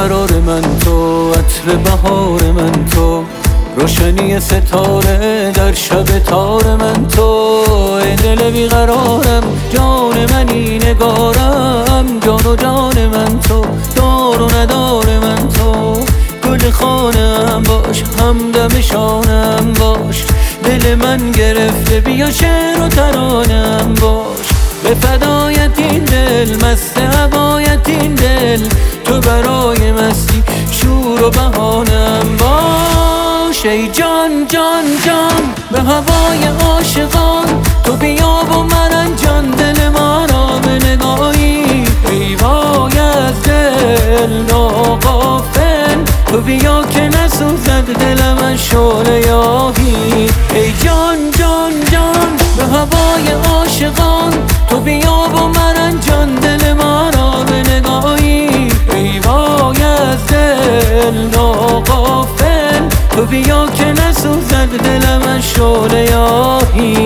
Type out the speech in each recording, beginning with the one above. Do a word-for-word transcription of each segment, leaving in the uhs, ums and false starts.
قرار من تو، عطر بهار من تو، روشنی ستاره در شب تار من تو. ای دل بیقرارم، جان منی نگارم، جان و جان من تو، دار و ندار من تو. گل خانم باش، همدم شانم باش، دل من گرفته بیا شعر و ترانم باش. به فدایت این دل، مست هوایت این دل، تو برای مستی شور و بهانم باش. ای جان جان جان به هوای عاشقان، تو بیا و من جان دل ما را به نگاهی. ای وای از دل ناغافل، تو بیا که نسوزد دلم از شعله یاهی. ای جان جان جان به هوای عاشقان، تو بیا و من جان دل ما را به نگاهی. ای وای از دل ناغافل، تو بیا که نسوزد دلم از شعله یاهی.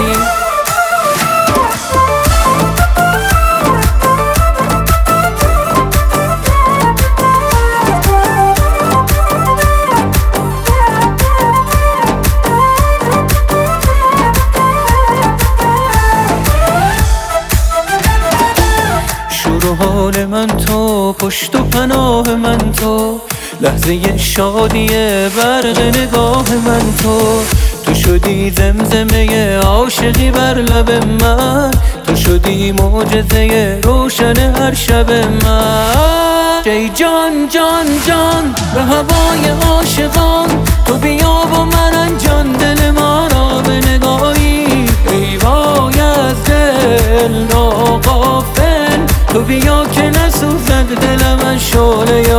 حال من تو، پشت و پناه من تو، لحظه شادی برق نگاه من تو. تو شدی زمزمه عاشقی بر لب من، تو شدی معجزه روشن هر شب من. ای جان جان جان به هوای عاشقان، تو بیا و من جان دل ما را به نگاهی. ای وای از دل ناغافل، تو بیا که نسوزد دلم از شعله